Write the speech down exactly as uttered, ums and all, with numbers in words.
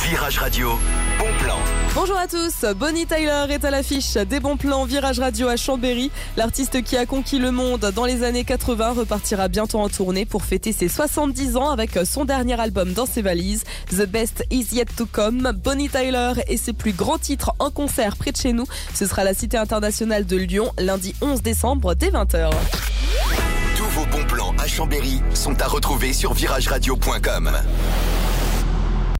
Virage Radio, bon plan. Bonjour à tous, Bonnie Tyler est à l'affiche des bons plans Virage Radio à Chambéry. L'artiste qui a conquis le monde dans les années quatre-vingts repartira bientôt en tournée pour fêter ses soixante-dix ans avec son dernier album dans ses valises. The Best Is Yet To Come. Bonnie Tyler et ses plus grands titres en concert près de chez nous. Ce sera la Cité Internationale de Lyon, lundi onze décembre dès vingt heures. Tous vos bons plans à Chambéry sont à retrouver sur virage radio point com.